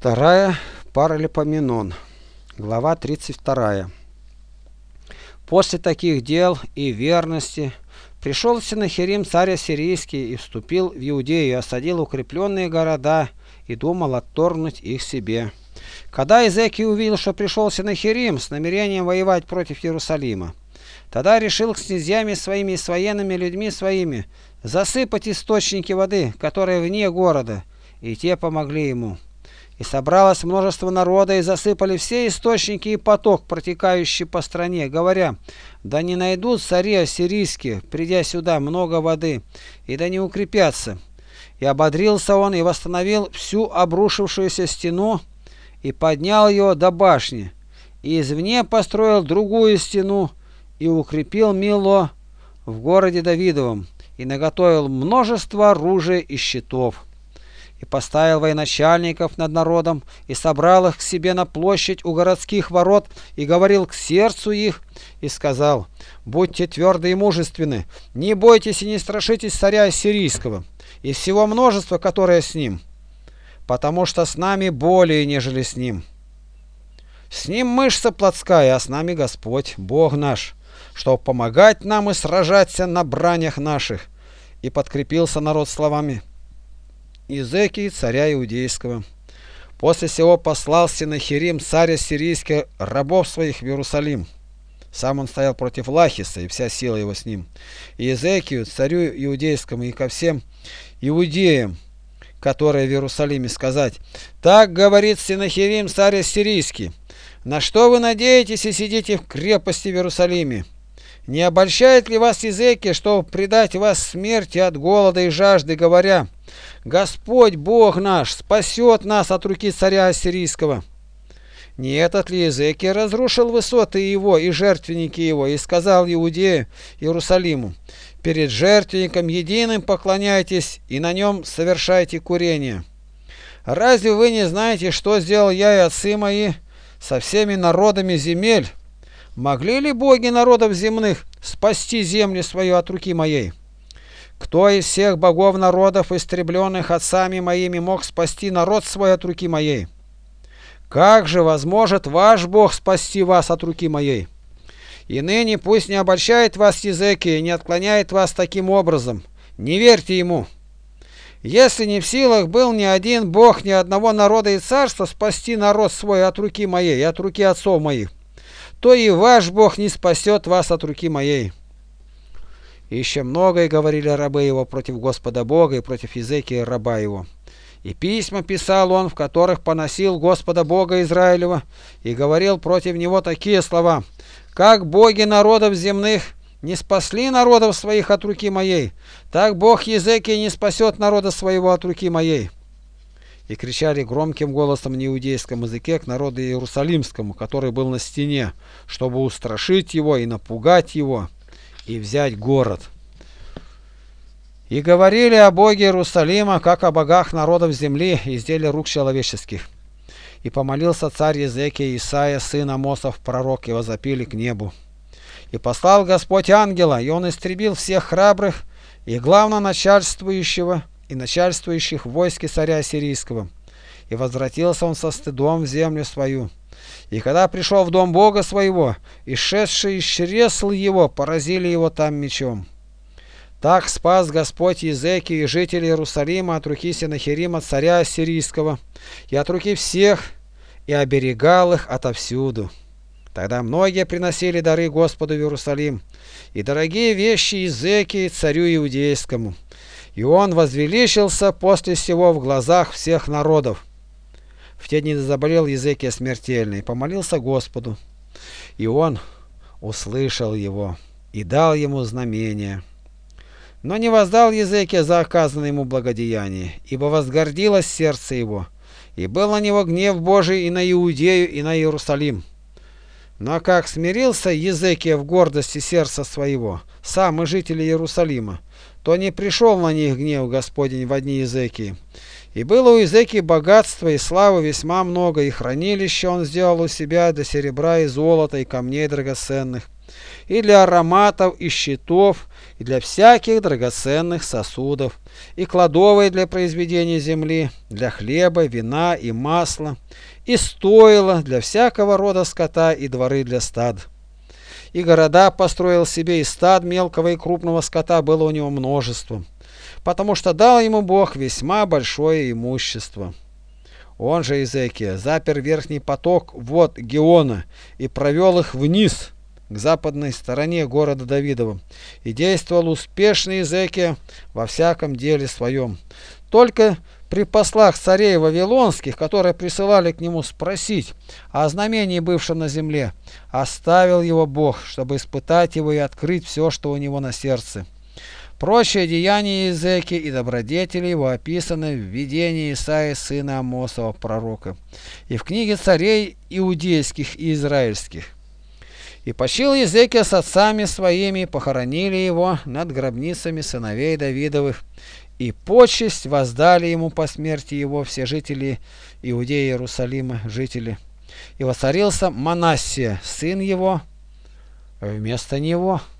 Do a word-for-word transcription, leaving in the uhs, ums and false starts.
Вторая Паралипоменон, глава тридцать вторая. После таких дел и верности пришел Сеннахерим царь ассирийский и вступил в Иудею, и осадил укрепленные города и думал отторгнуть их себе. Когда Изекия увидел, что пришел Сеннахерим с намерением воевать против Иерусалима, тогда решил с князьями своими и с военными людьми своими засыпать источники воды, которые вне города, и те помогли ему. И собралось множество народа, и засыпали все источники и поток, протекающий по стране, говоря: да не найдут цари ассирийские, придя сюда, много воды, и да не укрепятся. И ободрился он, и восстановил всю обрушившуюся стену, и поднял ее до башни, и извне построил другую стену, и укрепил Мило в городе Давидовом, и наготовил множество оружия и щитов. И поставил военачальников над народом, и собрал их к себе на площадь у городских ворот, и говорил к сердцу их, и сказал: будьте тверды и мужественны, не бойтесь и не страшитесь царя ассирийского и всего множества, которое с ним, потому что с нами более, нежели с ним. С ним мышца плотская, а с нами Господь, Бог наш, чтобы помогать нам и сражаться на бранях наших. И подкрепился народ словами Изекии, царя иудейского. После сего послал Сеннахерим царь ассирийский рабов своих в Иерусалим. Сам он стоял против Лахиса, и вся сила его с ним. И Изекию, царю иудейскому, и ко всем иудеям, которые в Иерусалиме, сказать: так говорит Сеннахерим царь ассирийский: на что вы надеетесь и сидите в крепости в Иерусалиме? Не обольщает ли вас Изекия, чтобы предать вас смерти от голода и жажды, говоря: Господь Бог наш спасет нас от руки царя ассирийского? Не этот ли Изекия разрушил высоты его и жертвенники его, и сказал Иудею, Иерусалиму: перед жертвенником единым поклоняйтесь и на нем совершайте курение? Разве вы не знаете, что сделал я и отцы мои со всеми народами земель? Могли ли боги народов земных спасти землю свою от руки моей? Кто из всех богов народов, истребленных отцами моими, мог спасти народ свой от руки моей? Как же возможет ваш Бог спасти вас от руки моей? И ныне пусть не обольщает вас Изекия, не отклоняет вас таким образом. Не верьте ему. Если не в силах был ни один Бог, ни одного народа и царства спасти народ свой от руки моей и от руки отцов моих, то и ваш Бог не спасет вас от руки моей. И еще многое говорили рабы его против Господа Бога и против Изекии раба его. И письма писал он, в которых поносил Господа Бога Израилева, и говорил против него такие слова: как боги народов земных не спасли народов своих от руки моей, так Бог Изекия не спасет народа своего от руки моей. И кричали громким голосом на иудейском языке к народу иерусалимскому, который был на стене, чтобы устрашить его и напугать его, и взять город. И говорили о Боге Иерусалима, как о богах народов земли и изделия рук человеческих. И помолился царь Изекия Исаия, сын Амосов, пророк, и возопили к небу. И послал Господь ангела, и он истребил всех храбрых и главноначальствующего и начальствующих в войске царя ассирийского. И возвратился он со стыдом в землю свою. И когда пришел в дом Бога своего, и шедшие из чресл его поразили его там мечом. Так спас Господь Изекию и жителей Иерусалима от руки Сеннахерима царя ассирийского и от руки всех, и оберегал их отовсюду. Тогда многие приносили дары Господу в Иерусалим, и дорогие вещи Изекии царю иудейскому. И он возвеличился после сего в глазах всех народов. В те дни заболел Изекия смертельно, и помолился Господу. И он услышал его, и дал ему знамение. Но не воздал Изекия за оказанное ему благодеяние, ибо возгордилось сердце его, и был на него гнев Божий и на Иудею, и на Иерусалим. Но как смирился Изекия в гордости сердца своего, сам и жители Иерусалима, то не пришел на них гнев Господень во дни Изекии. И было у Изекии богатства и славы весьма много, и хранилище он сделал у себя до серебра и золота и камней драгоценных. и для ароматов, и щитов, и для всяких драгоценных сосудов, и кладовой для произведения земли, для хлеба, вина и масла, и стойла для всякого рода скота, и дворы для стад. И города построил себе, и стад мелкого и крупного скота было у него множество, потому что дал ему Бог весьма большое имущество. Он же, Иезекия, запер верхний поток вод Геона и провел их вниз к западной стороне города Давидова, и действовал успешно Иезекия во всяком деле своем. Только при послах царей вавилонских, которые присылали к нему спросить о знамении, бывшем на земле, оставил его Бог, чтобы испытать его и открыть все, что у него на сердце. Прочие деяния Иезекии и добродетели его описаны в видении Исаии сына Амосова пророка и в книге царей иудейских и израильских. И почил Иезекия с отцами своими, и похоронили его над гробницами сыновей Давидовых, и почесть воздали ему по смерти его все жители Иудеи и Иерусалима, жители. И воцарился Манассия, сын его, вместо него.